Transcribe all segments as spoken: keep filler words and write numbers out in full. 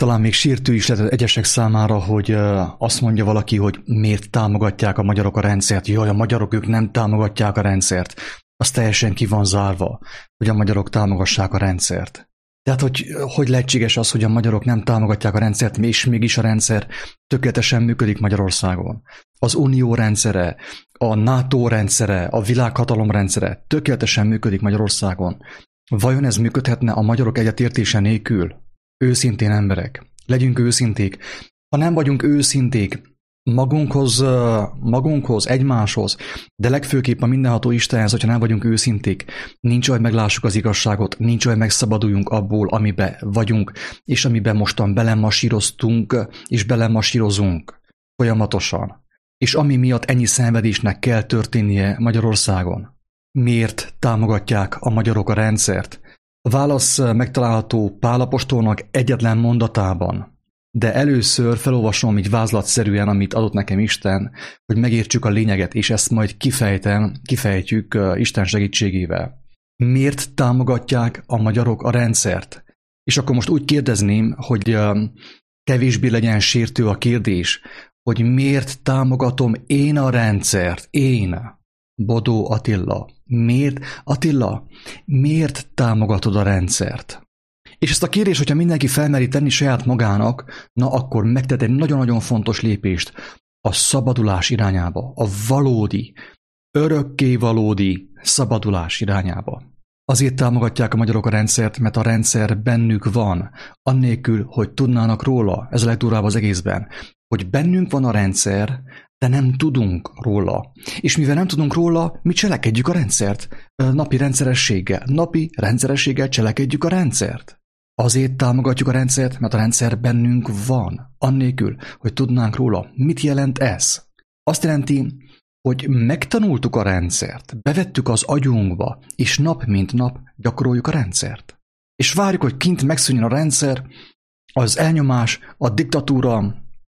Talán még sértő is lehet egyesek számára, hogy azt mondja valaki, hogy miért támogatják a magyarok a rendszert. Jaj, a magyarok ők nem támogatják a rendszert. Az teljesen ki van zárva, hogy a magyarok támogassák a rendszert. Tehát, hogy, hogy lehetséges az, hogy a magyarok nem támogatják a rendszert, és mégis a rendszer tökéletesen működik Magyarországon. Az Unió rendszere, a NATO rendszere, a világhatalom rendszere tökéletesen működik Magyarországon. Vajon ez működhetne a magyarok egyetértése nélkül? Őszintén emberek, legyünk őszinték. Ha nem vagyunk őszinték magunkhoz, magunkhoz, egymáshoz, de legfőképp a mindenható Istenhez, hogyha nem vagyunk őszinték, nincs olyan, hogy meglássuk az igazságot, nincs olyan, hogy megszabaduljunk abból, amiben vagyunk, és amiben mostan belemasíroztunk, és belemasírozunk folyamatosan. És ami miatt ennyi szenvedésnek kell történnie Magyarországon. Miért támogatják a magyarok a rendszert? A válasz megtalálható Pál apostolnak egyetlen mondatában, de először felolvasom így vázlatszerűen, amit adott nekem Isten, hogy megértsük a lényeget, és ezt majd kifejtem, kifejtjük Isten segítségével. Miért támogatják a magyarok a rendszert? És akkor most úgy kérdezném, hogy kevésbé legyen sértő a kérdés, hogy miért támogatom én a rendszert? Én, Bodó Attila. Miért, Attila, miért támogatod a rendszert? És ezt a kérdést, hogyha mindenki felmeri tenni saját magának, na akkor megtett egy nagyon-nagyon fontos lépést a szabadulás irányába, a valódi, örökké valódi szabadulás irányába. Azért támogatják a magyarok a rendszert, mert a rendszer bennük van, annélkül, hogy tudnának róla, ez a legdurvább az egészben, hogy bennünk van a rendszer, de nem tudunk róla. És mivel nem tudunk róla, mi cselekedjük a rendszert. Napi rendszerességgel, napi rendszerességgel cselekedjük a rendszert. Azért támogatjuk a rendszert, mert a rendszer bennünk van, annélkül, hogy tudnánk róla. Mit jelent ez? Azt jelenti, hogy megtanultuk a rendszert, bevettük az agyunkba, és nap mint nap gyakoroljuk a rendszert. És várjuk, hogy kint megszűnjön a rendszer, az elnyomás, a diktatúra,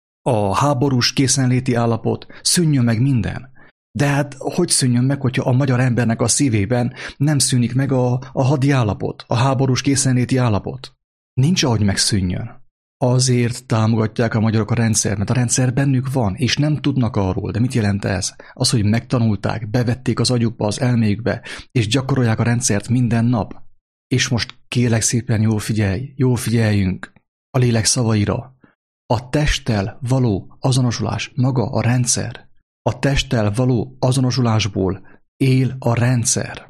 a háborús készenléti állapot, szűnjön meg minden. De hát hogy szűnjön meg, hogyha a magyar embernek a szívében nem szűnik meg a, a hadi állapot, a háborús készenléti állapot? Nincs ahogy megszűnjön. Azért támogatják a magyarok a rendszert, mert a rendszer bennük van, és nem tudnak arról. De mit jelent ez? Az, hogy megtanulták, bevették az agyukba, az elméjükbe, és gyakorolják a rendszert minden nap. És most kérlek szépen jól figyelj, jól figyeljünk a lélek szavaira. A testtel való azonosulás maga a rendszer. A testtel való azonosulásból él a rendszer.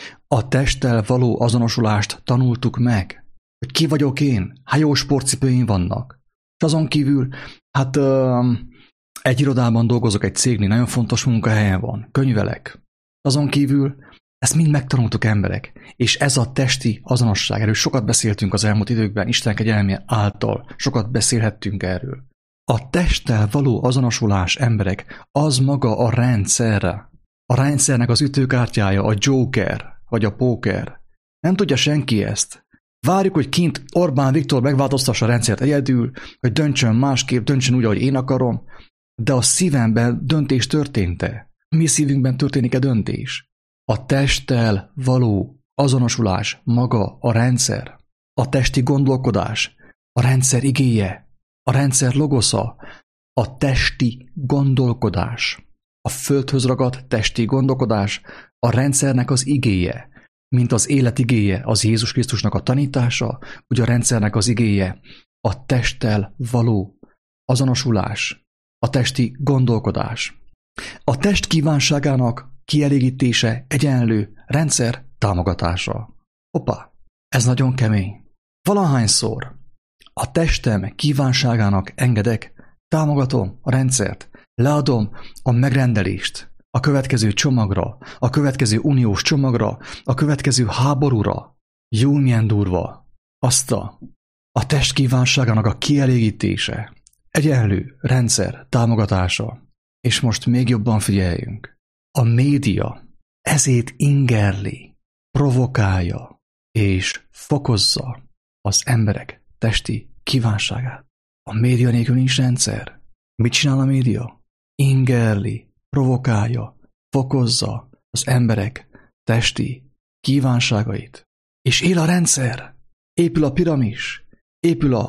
A testtel való azonosulást tanultuk meg, hogy ki vagyok én, hát jó sportcipőim vannak. És azon kívül, hát ö, egy irodában dolgozok, egy cégnél, nagyon fontos munkahelyen van, könyvelek. Azon kívül ezt mind megtanultuk emberek, és ez a testi azonosság, erről sokat beszéltünk az elmúlt időkben, Isten kegyelme által, sokat beszélhettünk erről. A testtel való azonosulás, emberek, az maga a rendszerre. A rendszernek az ütőkártyája, a Joker, vagy a póker. Nem tudja senki ezt. Várjuk, hogy kint Orbán Viktor megváltoztassa a rendszert egyedül, hogy döntsön másképp, döntsön úgy, ahogy én akarom, de a szívemben döntés történt-e? Mi szívünkben történik-e döntés? A testtel való azonosulás maga a rendszer. A testi gondolkodás, a rendszer igéje, a rendszer logosza, a testi gondolkodás. A földhöz ragadt testi gondolkodás, a rendszernek az igéje, mint az élet igéje, az Jézus Krisztusnak a tanítása, ugye a rendszernek az igéje, a testtel való azonosulás, a testi gondolkodás. A test kívánságának kielégítése egyenlő rendszer támogatása. Hoppá, ez nagyon kemény. Valahányszor a testem kívánságának engedek, támogatom a rendszert, leadom a megrendelést a következő csomagra, a következő uniós csomagra, a következő háborúra. Jó, milyen durva. Azt a, a test kívánságának a kielégítése, egyenlő rendszer támogatása. És most még jobban figyeljünk. A média ezért ingerli, provokálja és fokozza az emberek testi kívánságát. A média nélkül nincs rendszer. Mit csinál a média? Ingerli, provokálja, fokozza az emberek testi kívánságait. És él a rendszer, épül a piramis, épül a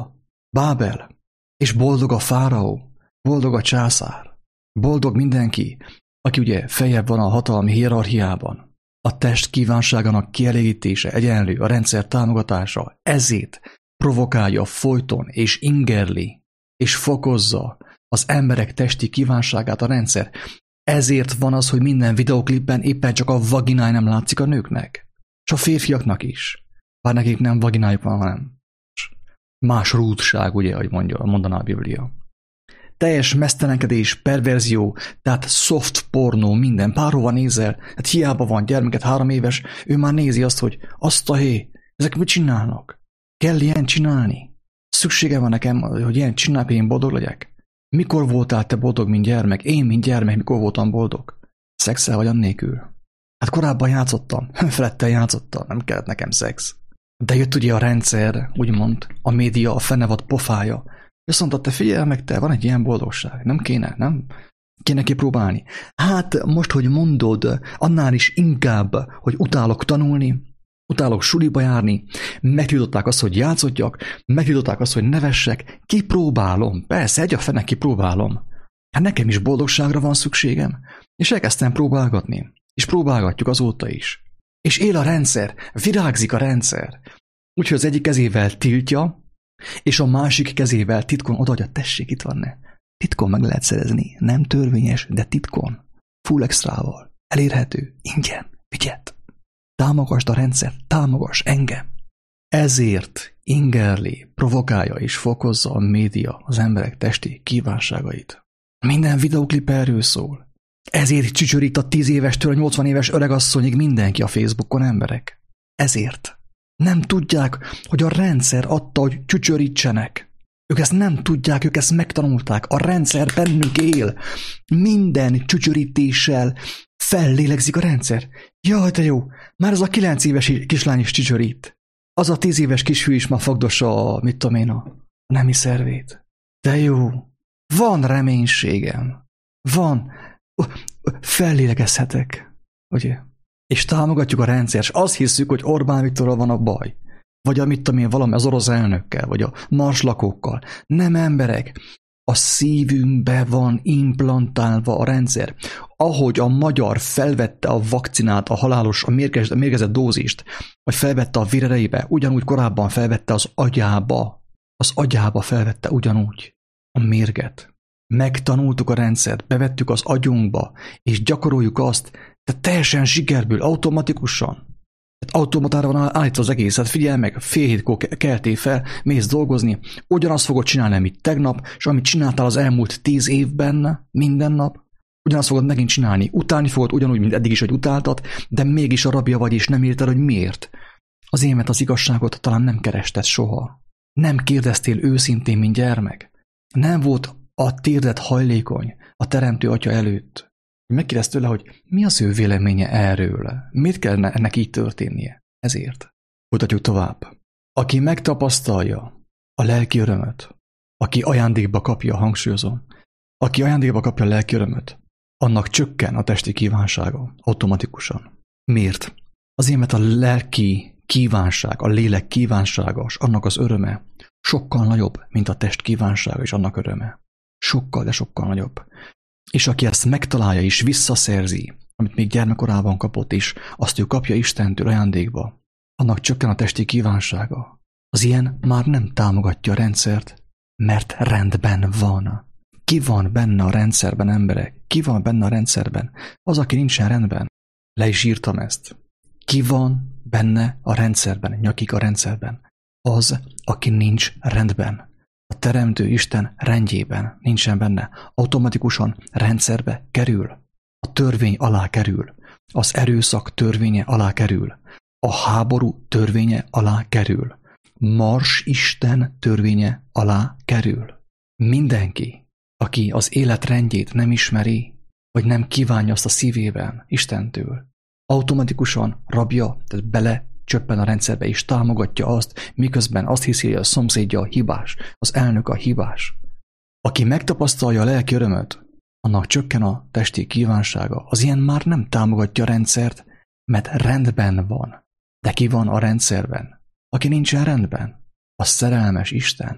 Bábel, és boldog a fáraó, boldog a császár, boldog mindenki, aki ugye feljebb van a hatalmi hierarchiában. A test kívánságának kielégítése egyenlő a rendszer támogatása, ezért provokálja folyton és ingerli, és fokozza az emberek testi kívánságát a rendszer. Ezért van az, hogy minden videoklipben éppen csak a vaginája nem látszik a nőknek. És a férfiaknak is. Bár nekik nem vaginájuk van, hanem más rúdság, ugye, ahogy mondja, mondaná a Biblia. Teljes mesztelenkedés, perverzió, tehát soft pornó, minden. Párhova nézel, hát hiába van gyermeket, három éves, ő már nézi azt, hogy azt a hé, ezek mit csinálnak? Kell ilyen csinálni? Szüksége van nekem, hogy ilyen csinálj, hogy én boldog legyek? Mikor voltál te boldog, mint gyermek? Én, mint gyermek, mikor voltam boldog? Szexel vagy annélkül? Hát korábban játszottam, felettel játszottam, nem kellett nekem szex. De jött ugye a rendszer, úgymond, a média, a fenevad pofája. Azt mondta, te figyelj meg, te, van egy ilyen boldogság. Nem kéne, nem? Kéne kipróbálni. Hát most, hogy mondod, annál is inkább, hogy utálok tanulni, utálok suliba járni, megtiltották azt, hogy játszodjak, megtiltották azt, hogy nevessek, kipróbálom. Persze, egy a fene kipróbálom. Hát nekem is boldogságra van szükségem. És elkezdtem próbálgatni. És próbálgatjuk azóta is. És él a rendszer, virágzik a rendszer. Úgyhogy az egyik kezével tiltja, és a másik kezével titkon odaadja, tessék, itt van ne. Titkon meg lehet szerezni. Nem törvényes, de titkon. Full extrával. Elérhető. Ingyen. Vigyed. Támogasd a rendszer. Támogass engem. Ezért ingerli, provokálja és fokozza a média az emberek testi kívánságait. Minden videóklip erről szól. Ezért csücsörít a tíz évestől a nyolcvan éves öregasszonyig mindenki a Facebookon, emberek. Ezért. Nem tudják, hogy a rendszer adta, hogy csücsörítsenek. Ők ezt nem tudják, ők ezt megtanulták. A rendszer bennük él. Minden csücsörítéssel fellélegzik a rendszer. Jaj, de jó, már az a kilenc éves kislány is csücsörít. Az a tíz éves kisfiú is már fogdossa a, mit tudom én, a nemi szervét. De jó, van reménységem. Van, fellélegezhetek. Ugye? És támogatjuk a rendszer, és azt hiszük, hogy Orbán Viktorral van a baj. Vagy a mit tudom én, valami az orosz elnökkel, vagy a marslakókkal. Nem, emberek, a szívünkbe van implantálva a rendszer. Ahogy a magyar felvette a vakcinát, a halálos, a mérgezett, a mérgezett dózist, vagy felvette a vérereibe, ugyanúgy korábban felvette az agyába. Az agyába felvette ugyanúgy a mérget. Megtanultuk a rendszert, bevettük az agyunkba, és gyakoroljuk azt, de teljesen zsigerből, automatikusan. Tehát automatára van állítva az egész. Hát figyelj meg, fél hétkor keltél fel, mész dolgozni, ugyanazt fogod csinálni, amit tegnap, és amit csináltál az elmúlt tíz évben, minden nap, ugyanazt fogod megint csinálni. Utálni fogod ugyanúgy, mint eddig is, hogy utáltad, de mégis a rabja vagy, és nem érted, hogy miért. Az émet, az igazságot talán nem kerested soha. Nem kérdeztél őszintén, mint gyermek. Nem volt a térdet hajlékony a teremtő atya előtt. Megkérdezte tőle, hogy mi az ő véleménye erről? Miért kellene ennek így történnie? Ezért. Folytatjuk tovább. Aki megtapasztalja a lelki örömöt, aki ajándékba kapja, hangsúlyozom, aki ajándékba kapja a lelki örömöt, annak csökken a testi kívánsága automatikusan. Miért? Azért, mert a lelki kívánság, a lélek kívánsága, és annak az öröme sokkal nagyobb, mint a test kívánsága és annak öröme. Sokkal, de sokkal nagyobb. És aki ezt megtalálja és visszaszerzi, amit még gyermekkorában kapott is, azt ő kapja Istentől ajándékba, annak csökken a testi kívánsága. Az ilyen már nem támogatja a rendszert, mert rendben van. Ki van benne a rendszerben, emberek? Ki van benne a rendszerben? Az, aki nincsen rendben. Le is írtam ezt. Ki van benne a rendszerben, nyakig a rendszerben? Az, aki nincs rendben. A teremtő Isten rendjében nincsen benne. Automatikusan rendszerbe kerül. A törvény alá kerül. Az erőszak törvénye alá kerül. A háború törvénye alá kerül. Mars Isten törvénye alá kerül. Mindenki, aki az élet rendjét nem ismeri, vagy nem kívánja azt a szívében Istentől, automatikusan rabja, tehát bele csöppen a rendszerbe és támogatja azt, miközben azt hiszi, hogy a szomszédja a hibás, az elnök a hibás. Aki megtapasztalja a lelki örömöt, annak csökken a testi kívánsága. Az ilyen már nem támogatja a rendszert, mert rendben van. De ki van a rendszerben? Aki nincsen rendben? A szerelmes Isten.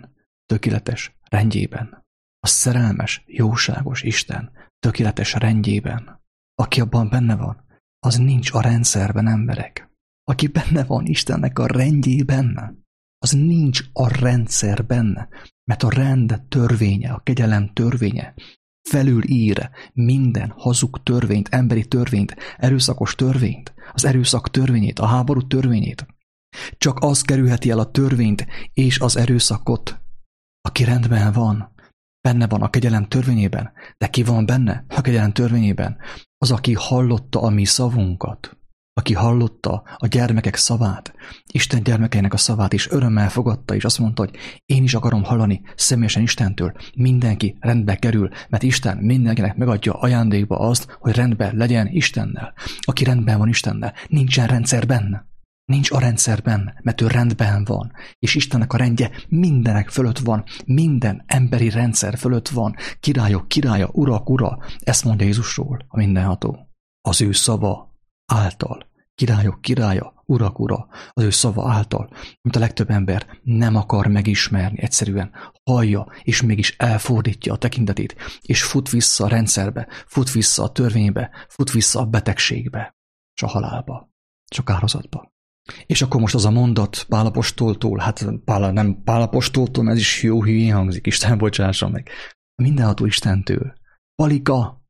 tökéletes rendjében. A szerelmes, jóságos Isten tökéletes rendjében. Aki abban benne van, az nincs a rendszerben, emberek. Aki benne van Istennek a rendjében, az nincs a rendszerben, mert a rend törvénye, a kegyelem törvénye felülír minden hazug törvényt, emberi törvényt, erőszakos törvényt, az erőszak törvényét, a háború törvényét. Csak az kerülheti el a törvényt és az erőszakot, aki rendben van, benne van a kegyelem törvényében, de ki van benne a kegyelem törvényében? Az, aki hallotta a mi szavunkat, aki hallotta a gyermekek szavát, Isten gyermekeinek a szavát, és örömmel fogadta, és azt mondta, hogy én is akarom hallani személyesen Istentől. Mindenki rendbe kerül, mert Isten mindenkinek megadja ajándékba azt, hogy rendben legyen Istennel. Aki rendben van Istennel, nincsen rendszer benne. Nincs a rendszerben, mert ő rendben van, és Istennek a rendje mindenek fölött van, minden emberi rendszer fölött van, királyok királya, urak ura, ezt mondja Jézusról, a mindenható. Az ő szava által, királyok királya, urak ura, az ő szava által, mint a legtöbb ember nem akar megismerni, egyszerűen hallja, és mégis elfordítja a tekintetét, és fut vissza a rendszerbe, fut vissza a törvénybe, fut vissza a betegségbe, és a halálba, és a kárhozatba. És akkor most az a mondat Pál apostoltól, hát Pál, nem Pál apostoltól, ez is jó hülyén hangzik, Isten bocsássa meg. Mindenható Istentől. Palika,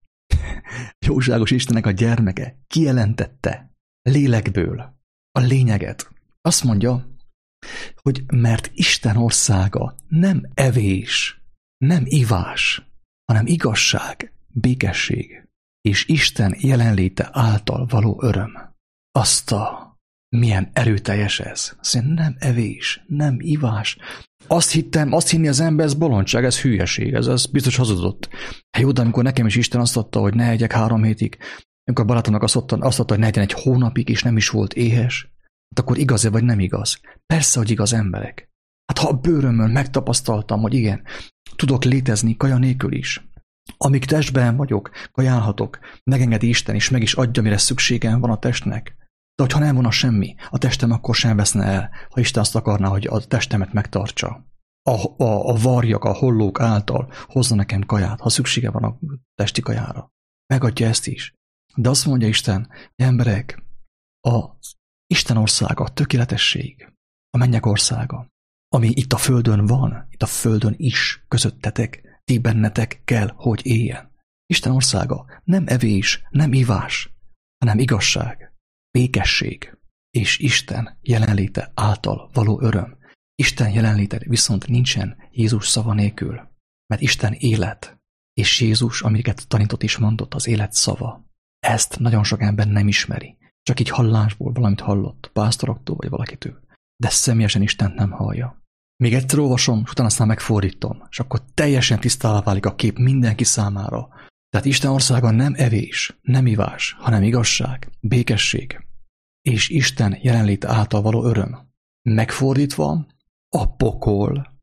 jóságos Istennek a gyermeke, kijelentette lélekből a lényeget. Azt mondja, hogy mert Isten országa nem evés, nem ivás, hanem igazság, békesség, és Isten jelenléte által való öröm. Azt a milyen erőteljes ez. Azt mondja, nem evés, nem ivás. Azt hittem, azt hinni az ember, ez bolondság, ez hülyeség, ez, ez biztos hazudott. Hát jó, de amikor nekem is Isten azt adta, hogy ne egyek három hétig, amikor a barátomnak azt adta, azt adta, hogy ne egyen egy hónapig, és nem is volt éhes, hát akkor igaz-e vagy nem igaz? Persze, hogy igaz, emberek. Hát ha a bőrömön megtapasztaltam, hogy igen, tudok létezni kaja nélkül is. Amíg testben vagyok, kajálhatok, megengedi Isten, és meg is adja, mire szükségem van a testnek. De hogyha nem volna semmi, a testem akkor sem veszne el, ha Isten azt akarná, hogy a testemet megtartsa. A, a, a varjak, a hollók által hozza nekem kaját, ha szüksége van a testi kajára. Megadja ezt is. De azt mondja Isten, hogy emberek, a Isten országa, a tökéletesség, a mennyek országa, ami itt a földön van, itt a földön is közöttetek, ti bennetek kell, hogy éljen. Isten országa nem evés, nem ivás, hanem igazság, békesség és Isten jelenléte által való öröm. Isten jelenléte viszont nincsen Jézus szava nélkül, mert Isten élet, és Jézus, amiket tanított is mondott, az élet szava. Ezt nagyon sok ember nem ismeri, csak így hallásból valamit hallott, pásztoroktól vagy valakitől, de személyesen Istent nem hallja. Még egyszer olvasom, és utána aztán megfordítom, és akkor teljesen tisztává válik a kép mindenki számára. Tehát Isten országa nem evés, nem ivás, hanem igazság, békesség, és Isten jelenléte által való öröm. Megfordítva, a pokol,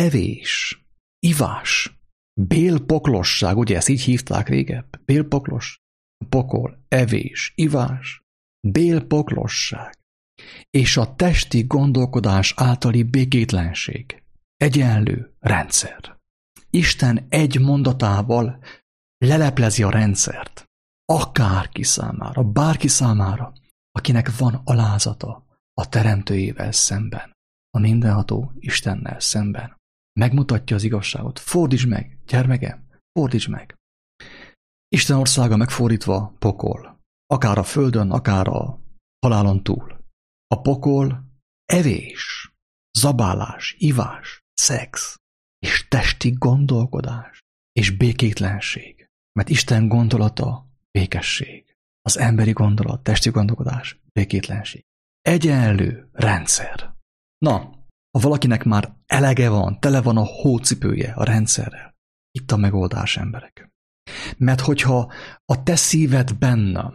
evés, ivás, bélpoklosság, ugye ezt így hívták régebb, bélpoklos, pokol, evés, ivás, bélpoklosság, és a testi gondolkodás általi békétlenség, egyenlő rendszer. Isten egy mondatával leleplezi a rendszert, akárki számára, bárki számára, akinek van alázata a teremtőjével szemben, a mindenható Istennel szemben. Megmutatja az igazságot. Fordítsd meg, gyermekem, fordítsd meg. Isten országa megfordítva pokol, akár a földön, akár a halálon túl. A pokol evés, zabálás, ivás, szex, és testi gondolkodás, és békétlenség. Mert Isten gondolata békesség. Az emberi gondolat, testi gondolkodás, békétlenség. Egyenlő rendszer. Na, ha valakinek már elege van, tele van a hócipője a rendszerrel, itt a megoldás, emberek. Mert hogyha a te szívedben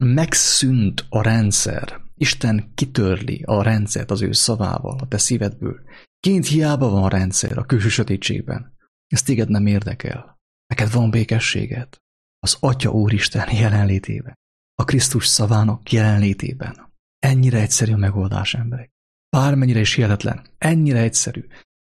megszűnt a rendszer, Isten kitörli a rendszert az ő szavával a te szívedből, kint hiába van a rendszer a külső sötétségben, ez téged nem érdekel. Neked van békességed az Atya Úristen jelenlétében, a Krisztus szavának jelenlétében. Ennyire egyszerű a megoldás, emberek. Bármennyire is hihetetlen, ennyire egyszerű.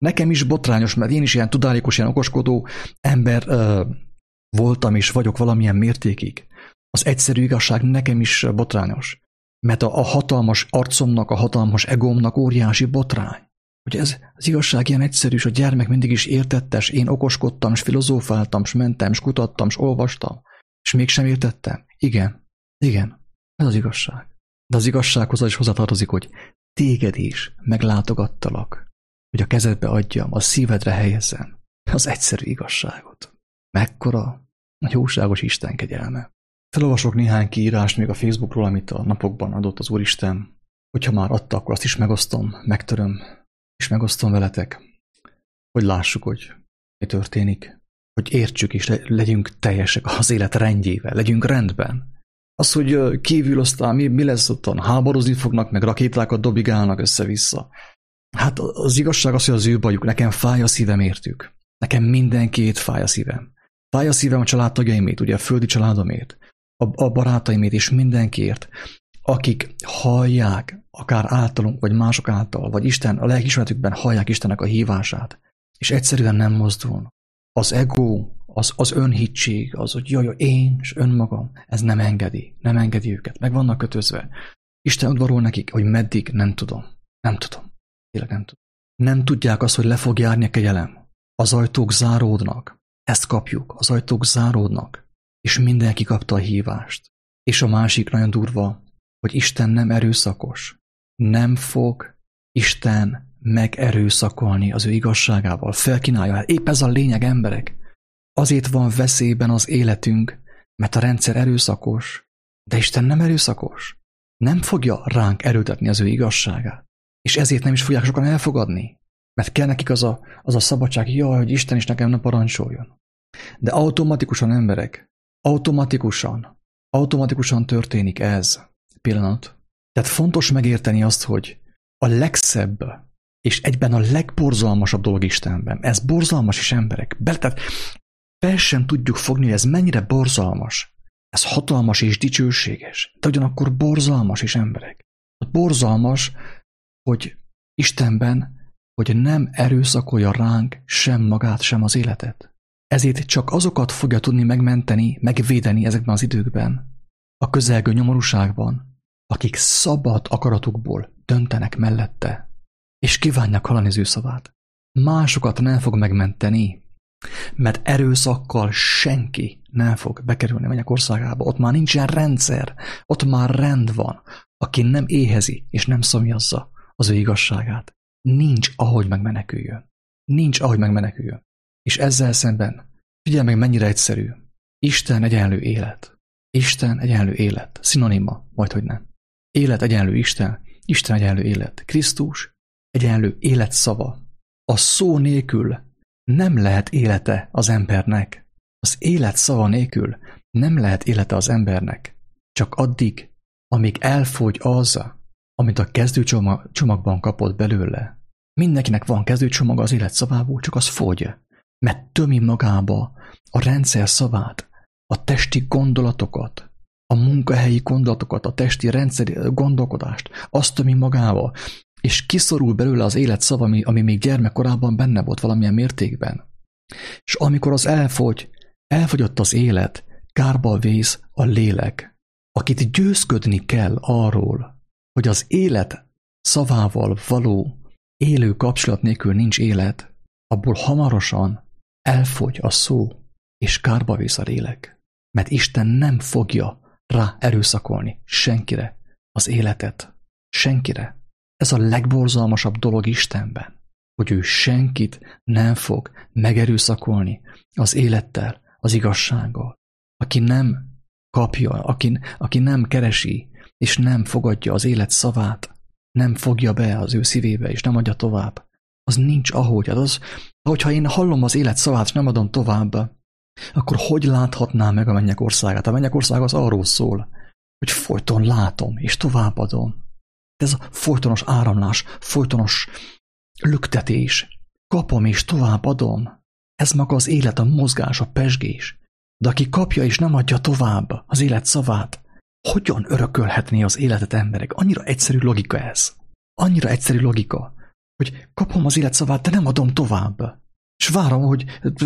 Nekem is botrányos, mert én is ilyen tudálékos, ilyen okoskodó ember ö, voltam és vagyok valamilyen mértékig. Az egyszerű igazság nekem is botrányos. Mert a, a hatalmas arcomnak, a hatalmas egómnak óriási botrány. Hogy ez az igazság ilyen egyszerű, és a gyermek mindig is értettes, én okoskodtam, és filozófáltam, és mentem, és kutattam, és olvastam, és mégsem értettem. Igen, igen, ez az igazság. De az igazsághoz az is hozzátartozik, hogy téged is meglátogattalak, hogy a kezedbe adjam, a szívedre helyezzem az egyszerű igazságot. Mekkora a jóságos Isten kegyelme. Felolvasok néhány kiírást még a Facebookról, amit a napokban adott az Úristen. Hogyha már adta, akkor azt is megosztom, megtöröm, és megosztom veletek, hogy lássuk, hogy mi történik, hogy értsük és legyünk teljesek az élet rendjével, legyünk rendben. Az, hogy kívül aztán mi, mi lesz ottan, háborúzni fognak, meg rakétákat dobigálnak össze-vissza. Hát az igazság az, hogy az ő bajuk, nekem fáj a szívem értük. Nekem mindenkiét fáj a szívem. Fáj a szívem a családtagjaimét, ugye a földi családomét, a, a barátaimét és mindenkiért, akik hallják, akár általunk, vagy mások által, vagy Isten, a lelkiismeretükben hallják Istennek a hívását, és egyszerűen nem mozdul. Az ego, az, az önhittség, az, hogy jaj, én és önmagam, ez nem engedi, nem engedi őket, meg vannak kötözve. Isten udvarol nekik, hogy meddig, nem tudom, nem tudom, tényleg nem tudom. Nem tudják azt, hogy le fog járni a kegyelem. Az ajtók záródnak, ezt kapjuk, az ajtók záródnak, és mindenki kapta a hívást. És a másik nagyon durva, hogy Isten nem erőszakos. Nem fog Isten megerőszakolni az ő igazságával. Felkínálja. Hát épp ez a lényeg, emberek. Azért van veszélyben az életünk, mert a rendszer erőszakos, de Isten nem erőszakos. Nem fogja ránk erőltetni az ő igazságát. És ezért nem is fogják sokan elfogadni. Mert kell nekik az a, az a szabadság, jaj, hogy Isten is nekem ne parancsoljon. De automatikusan, emberek, automatikusan, automatikusan történik ez. Pillanat. Tehát fontos megérteni azt, hogy a legszebb és egyben a legborzalmasabb dolog Istenben. Ez borzalmas is, emberek. Be, tehát fel sem tudjuk fogni, hogy ez mennyire borzalmas. Ez hatalmas és dicsőséges. De ugyanakkor borzalmas is, emberek. Borzalmas, hogy Istenben, hogy nem erőszakolja ránk sem magát, sem az életet. Ezért csak azokat fogja tudni megmenteni, megvédeni ezekben az időkben, a közelgő nyomorúságban, akik szabad akaratukból döntenek mellette, és kívánják hallani az ő szavát. Másokat nem fog megmenteni, mert erőszakkal senki nem fog bekerülni a mennyek országába. Ott már nincsen rendszer, ott már rend van. Aki nem éhezi és nem szomjazza az ő igazságát, nincs ahogy megmeneküljön. Nincs ahogy megmeneküljön. És ezzel szemben, figyelj meg, mennyire egyszerű. Isten egyenlő élet. Isten egyenlő élet. Szinonima, majdhogy nem. Élet egyenlő Isten. Isten egyenlő élet. Krisztus egyenlő élet szava. A szó nélkül nem lehet élete az embernek. Az élet szava nélkül nem lehet élete az embernek. Csak addig, amíg elfogy az, amit a kezdőcsomagban kapott belőle. Mindenkinek van kezdőcsomaga az élet szavából, csak az fogy. Mert tömi magába a rendszer szavát, a testi gondolatokat, a munkahelyi gondolatokat, a testi rendszeri gondolkodást, azt tömi magába, és kiszorul belőle az élet szava, ami, ami még gyermekkorában benne volt valamilyen mértékben. És amikor az elfogy, elfogyott az élet, kárba vész a lélek, akit győzködni kell arról, hogy az élet szavával való élő kapcsolat nélkül nincs élet, abból hamarosan elfogy a szó, és kárba vész a lélek. Mert Isten nem fogja rá erőszakolni senkire az életet. Senkire. Ez a legborzalmasabb dolog Istenben, hogy ő senkit nem fog megerőszakolni az élettel, az igazsággal. Aki nem kapja, aki, aki nem keresi, és nem fogadja az élet szavát, nem fogja be az ő szívébe, és nem adja tovább, az nincs ahogy. Az, hogyha én hallom az élet szavát, és nem adom tovább, akkor hogy láthatnám meg a mennyek országát? A mennyek ország az arról szól, hogy folyton látom, és továbbadom. Ez a folytonos áramlás, folytonos lüktetés. Kapom, és továbbadom. Ez maga az élet, a mozgás, a pezsgés. De aki kapja, és nem adja tovább az élet szavát, hogyan örökölhetné az életet emberek? Annyira egyszerű logika ez. Annyira egyszerű logika, hogy kapom az élet szavát, de nem adom tovább. És várom, hogy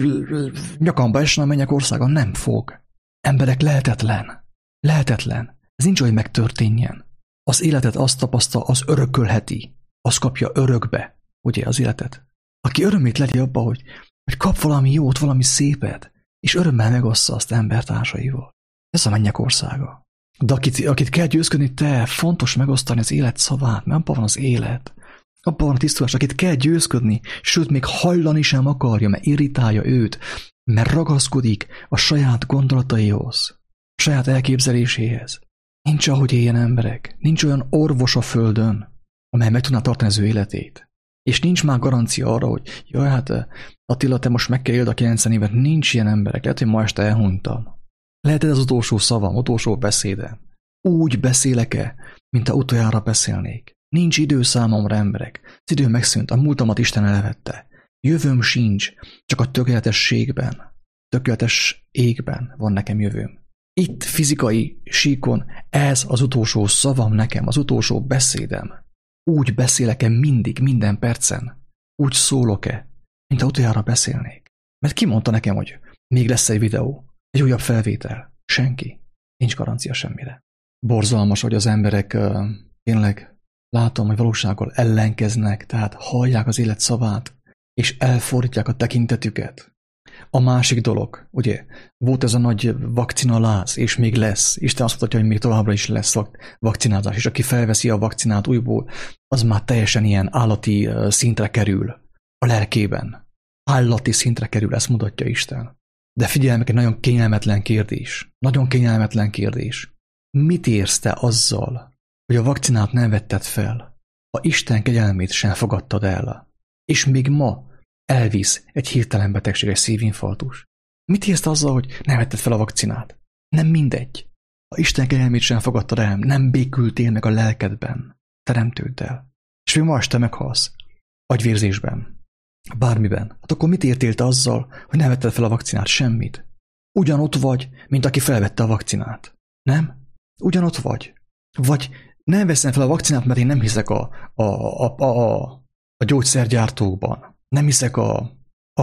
nyakamba essen a mennyek országa. Nem fog. Emberek, lehetetlen. Lehetetlen. Ez nincs, hogy megtörténjen. Az életet azt tapasztal, az örökölheti. Az kapja örökbe, ugye, az életet. Aki örömét leli abba, hogy, hogy kap valami jót, valami szépet, és örömmel megossza azt embertársaival. Ez a mennyek országa. De akit, akit kell győzködni, te, fontos megosztani az élet szavát, mert abban van az élet. Abban van a tisztulás, akit kell győzködni, sőt, még hajlani sem akarja, mert irritálja őt, mert ragaszkodik a saját gondolataihoz, a saját elképzeléséhez. Nincs, ahogy éljen emberek. Nincs olyan orvos a földön, amely meg tudná tartani az ő életét. És nincs már garancia arra, hogy jaj, hát Attila, te most meg kell éld a kilencven évet. Nincs ilyen emberek. Lehet, hogy ma este elhunytam. Lehet, ez az utolsó szavam, utolsó beszédem. Úgy beszélek-e, mint ha utoljára beszélnék. Nincs idő számomra, emberek. Az idő megszűnt, a múltamat Isten elvette. Jövőm sincs, csak a tökéletességben, tökéletes égben van nekem jövőm. Itt fizikai síkon ez az utolsó szavam nekem, az utolsó beszédem. Úgy beszélek-e mindig, minden percen? Úgy szólok-e, mint ha utoljára beszélnék? Mert ki mondta nekem, hogy még lesz egy videó, egy újabb felvétel? Senki. Nincs garancia semmire. Borzalmas, hogy az emberek uh, tényleg látom, hogy valósággal ellenkeznek, tehát hallják az élet szavát, és elfordítják a tekintetüket. A másik dolog, ugye, volt ez a nagy vakcinaláz, és még lesz. Isten azt mutatja, hogy még továbbra is lesz vakcinázás, és aki felveszi a vakcinát újból, az már teljesen ilyen állati szintre kerül a lelkében. Állati szintre kerül, ezt mutatja Isten. De figyelj meg, egy nagyon kényelmetlen kérdés. Nagyon kényelmetlen kérdés. Mit érsz te azzal, hogy a vakcinát nem vetted fel, ha Isten kegyelmét sem fogadtad el, és még ma elvisz egy hirtelen betegség, egy szívinfarktus? Mit érsz azzal, hogy nem vetted fel a vakcinát? Nem mindegy. Ha Isten kegyelmét sem fogadtad el, nem békültél meg a lelkedben, teremtőddel, és még ma este meghalsz, agyvérzésben, bármiben, hát akkor mit értél te azzal, hogy nem vetted fel a vakcinát? Semmit. Ugyanott vagy, mint aki felvette a vakcinát. Nem? Ugyanott vagy. Vagy nem veszem fel a vakcinát, mert én nem hiszek a, a, a, a, a gyógyszergyártókban. Nem hiszek a, a,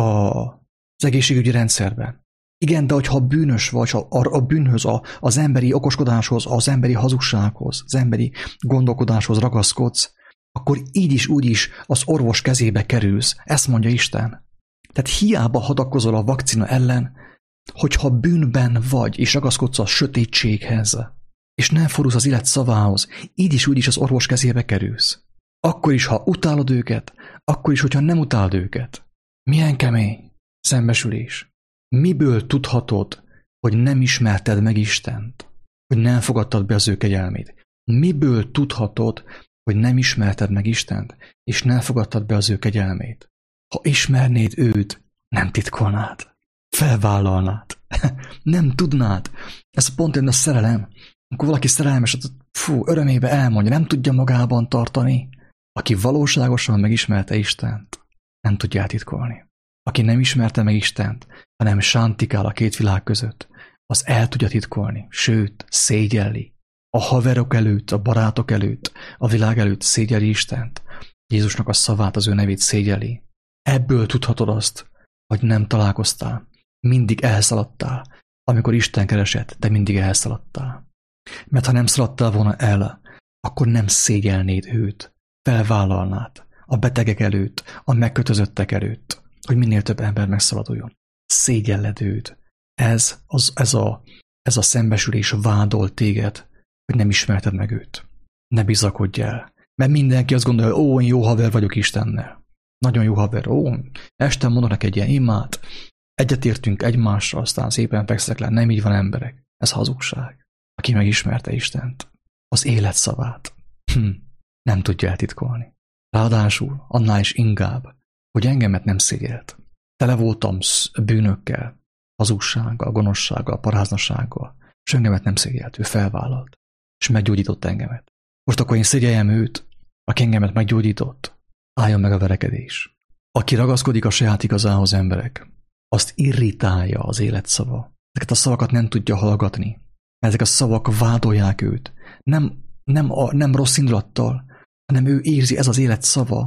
az egészségügyi rendszerben. Igen, de hogyha bűnös vagy, a, a bűnhöz, a, az emberi okoskodáshoz, az emberi hazugsághoz, az emberi gondolkodáshoz ragaszkodsz, akkor így is, úgy is az orvos kezébe kerülsz. Ezt mondja Isten. Tehát hiába hadakozol a vakcina ellen, hogyha bűnben vagy, és ragaszkodsz a sötétséghez, és nem fordulsz az élet szavához, így is, úgy is az orvos kezébe kerülsz. Akkor is, ha utálod őket, akkor is, hogyha nem utálod őket. Milyen kemény szembesülés. Miből tudhatod, hogy nem ismerted meg Istent? Hogy nem fogadtad be az ő kegyelmét? Miből tudhatod, hogy nem ismerted meg Istent, és nem fogadtad be az ő kegyelmét? Ha ismernéd őt, nem titkolnád. Felvállalnád. Nem tudnád. Ez pont olyan a szerelem. Amikor valaki szerelmes, fú, örömébe elmondja, nem tudja magában tartani. Aki valóságosan megismerte Istent, nem tudja eltitkolni. Aki nem ismerte meg Istent, hanem sántikál a két világ között, az el tudja titkolni, sőt, szégyelli. A haverok előtt, a barátok előtt, a világ előtt szégyeli Istent. Jézusnak a szavát, az ő nevét szégyeli. Ebből tudhatod azt, hogy nem találkoztál. Mindig elszaladtál. Amikor Isten keresett, te mindig elszaladtál. Mert ha nem szaladtál volna el, akkor nem szégyelnéd őt. Felvállalnád a betegek előtt, a megkötözöttek előtt, hogy minél több ember megszabaduljon. Szégyelled őt. Ez, az, ez, a, ez a szembesülés vádol téged, hogy nem ismerted meg őt. Ne bizakodj el. Mert mindenki azt gondolja, ó, én jó haver vagyok Istennel. Nagyon jó haver. Ó, este mondok neki egy ilyen imát, egyetértünk egymásra, aztán szépen fekszek le. Nem így van, emberek. Ez hazugság. Aki megismerte Istent, az élet szavát, hm, nem tudja eltitkolni. Ráadásul annál is inkább, hogy engemet nem szégyelt. Tele voltam bűnökkel, hazugsággal, gonoszsággal, paráznasággal, és engemet nem szégyelt, ő felvállalt, és meggyógyított engemet. Most akkor én szégyeljem őt, aki engemet meggyógyított, álljon meg a verekedés. Aki ragaszkodik a saját igazához, emberek, azt irritálja az élet szava. Ezeket a szavakat nem tudja hallgatni. Ezek a szavak vádolják őt. Nem, nem, a, nem rossz indulattal, hanem ő érzi, ez az élet szava.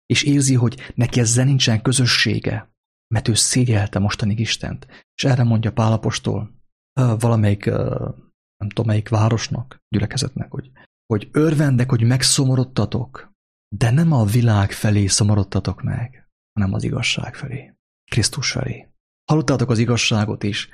és érzi, hogy neki ezzel nincsen közössége, mert ő szégyelte mostanig Istent. És erre mondja Pál apostol valamelyik, nem tudom melyik városnak, gyülekezetnek, hogy, hogy örvendek, hogy megszomorodtatok, de nem a világ felé szomorodtatok meg, hanem az igazság felé, Krisztus felé. Hallottátok az igazságot is.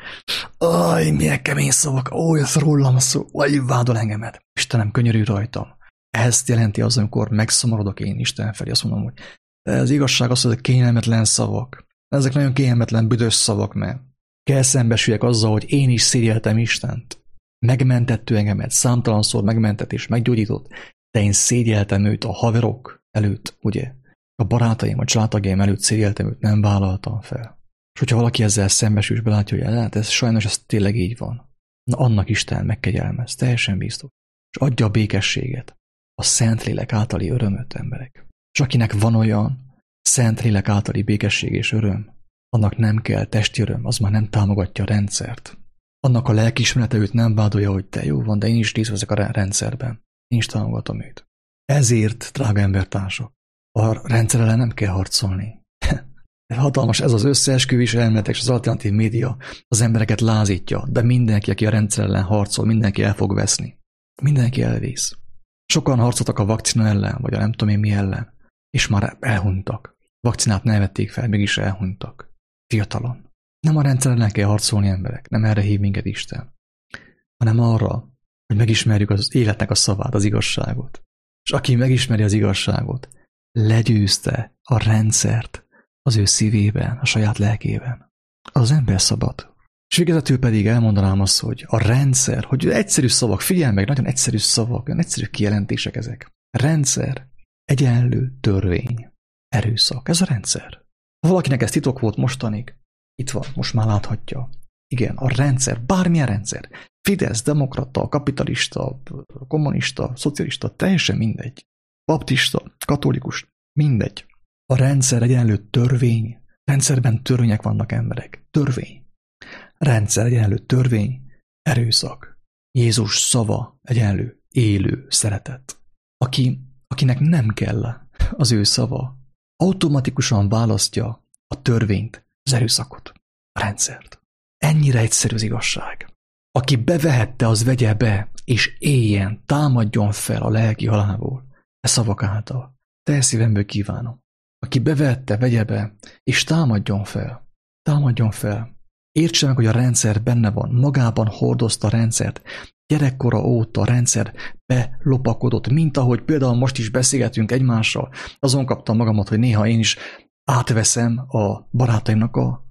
Aj, milyen kemény szavak, ó, ez rólam szó, aj, vádol engemet. Istenem, könyörű rajtam. Ezt jelenti az, amikor megszomorodok én Isten felé. Azt mondom, hogy az igazság az, hogy kényelmetlen szavak. Ezek nagyon kényelmetlen, büdös szavak, mert kell szembesüljek azzal, hogy én is szégyeltem Istent. Megmentett ő engemet, számtalanszor megmentett és meggyógyított, de én szégyeltem őt a haverok előtt, ugye? A barátaim, a családtagjaim előtt szégyeltem őt, nem vállaltam fel. És hogyha valaki ezzel szembesül, és belátja, hogy hát ez sajnos ez tényleg így van, na annak Isten megkegyelmez, teljesen biztos. És adja a békességet, a Szentlélek általi örömöt, emberek. És akinek van olyan Szentlélek általi békesség és öröm, annak nem kell testi öröm, az már nem támogatja a rendszert. Annak a lelkiismerete őt nem vádolja, hogy te jó van, de én is részt veszek a rendszerben. Én is támogatom őt. Ezért, drága embertársak, a rendszer ellen nem kell harcolni. Hatalmas ez az összeesküvés elméletek és az alternatív média az embereket lázítja, de mindenki, aki a rendszer ellen harcol, mindenki el fog veszni. Mindenki elvész. Sokan harcoltak a vakcina ellen, vagy a nem tudom én mi ellen, és már elhunytak. Vakcinát ne vették fel, mégis elhunytak. Fiatalon. Nem a rendszer ellen kell harcolni, emberek, nem erre hív minket Isten, hanem arra, hogy megismerjük az életnek a szavát, az igazságot. És aki megismeri az igazságot, legyőzte a rendszert az ő szívében, a saját lelkében. Az ember szabad. És végezetül pedig elmondanám azt, hogy a rendszer, hogy egyszerű szavak, figyelj meg, nagyon egyszerű szavak, nagyon egyszerű kijelentések ezek. Rendszer, egyenlő törvény, erőszak. Ez a rendszer. Ha valakinek ez titok volt mostanig, itt van, most már láthatja. Igen, a rendszer, bármilyen rendszer, Fidesz, demokrata, kapitalista, kommunista, szocialista, teljesen mindegy. Baptista, katolikus, mindegy. A rendszer egyenlő törvény. Rendszerben törvények vannak, emberek. Törvény. Rendszer egyenlő törvény, erőszak. Jézus szava egyenlő, élő szeretet. Aki, akinek nem kell az ő szava, automatikusan választja a törvényt, az erőszakot, a rendszert. Ennyire egyszerű az igazság. Aki bevehette, az vegye be, és éljen, támadjon fel a lelki halálból. E szavak által. Te szívemből kívánom. Aki bevette, vegye be, és támadjon fel. Támadjon fel. Értse meg, hogy a rendszer benne van, magában hordozta a rendszert. Gyerekkora óta a rendszer belopakodott, mint ahogy például most is beszélgetünk egymással. Azon kaptam magamat, hogy néha én is átveszem a barátaimnak a,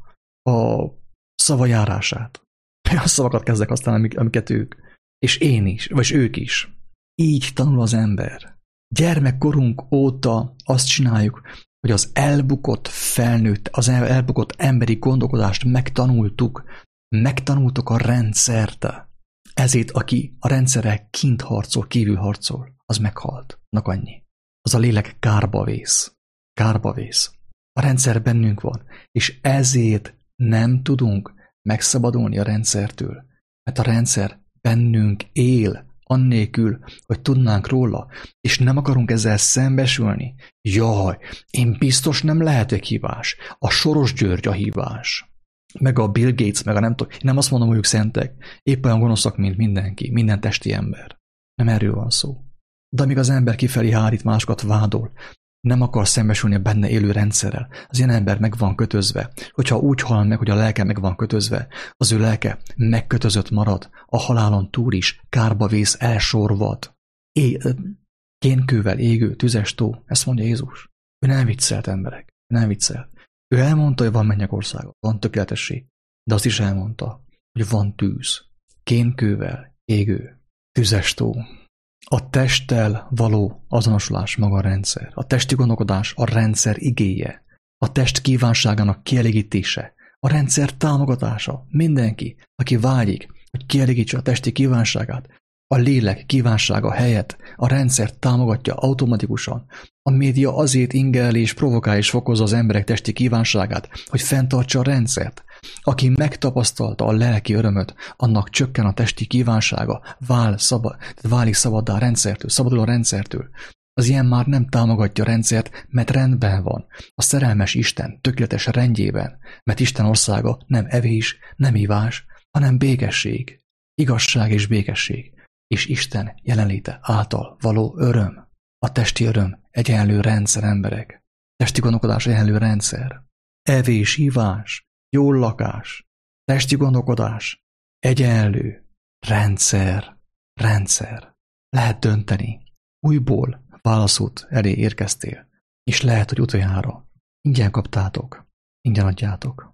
a szavajárását. A szavakat kezdek használni, amiket ők. És én is, vagy ők is. Így tanul az ember. Gyermekkorunk óta azt csináljuk, hogy az elbukott felnőtt, az elbukott emberi gondolkodást megtanultuk, megtanultuk a rendszert. Ezért, aki a rendszerrel kint harcol, kívül harcol, az meghalt. Nak annyi. Az a lélek kárba vész. Kárba vész. A rendszer bennünk van, és ezért nem tudunk megszabadulni a rendszertől. Mert a rendszer bennünk él, annélkül, hogy tudnánk róla, és nem akarunk ezzel szembesülni. Jaj, én biztos nem lehetek hibás. A Soros György a hibás. Meg a Bill Gates, meg a nem tudom. Én nem azt mondom, hogy ők szentek. Épp olyan gonoszak, mint mindenki, minden testi ember. Nem erről van szó. De amíg az ember kifelé hárít, másokat vádol, nem akar szembesülni a benne élő rendszerrel. Az ilyen ember meg van kötözve. Hogyha úgy hal meg, hogy a lelke meg van kötözve, az ő lelke megkötözött marad, a halálon túl is, kárba vész, elsorvad. É, kénkővel égő, tüzes tó, ezt mondja Jézus. Ő nem viccelt, emberek, nem viccelt. Ő elmondta, hogy van mennyegországa, van tökéletesség, de azt is elmondta, hogy van tűz, kénkővel égő, tüzes tó. A testtel való azonosulás maga a rendszer. A testi gondolkodás a rendszer igéje. A test kívánságának kielégítése. A rendszer támogatása. Mindenki, aki vágyik, hogy kielégítse a testi kívánságát, a lélek kívánsága helyett a rendszer támogatja automatikusan. A média azért ingel és provokál és fokozza az emberek testi kívánságát, hogy fenntartsa a rendszert. Aki megtapasztalta a lelki örömöt, annak csökken a testi kívánsága, vál szaba, válik szabaddá a rendszertől, szabadul a rendszertől. Az ilyen már nem támogatja a rendszert, mert rendben van. A szerelmes Isten tökéletes rendjében, mert Isten országa nem evés, nem ivás, hanem békesség, igazság és békesség, és Isten jelenléte által való öröm. A testi öröm egyenlő rendszer, emberek. Testi gondolkodás egyenlő rendszer. Evés, ivás, jól lakás, testi gondolkodás egyenlő rendszer, rendszer. Lehet dönteni. Újból válaszút elé érkeztél, és lehet, hogy utoljára ingyen kaptátok, ingyen adjátok.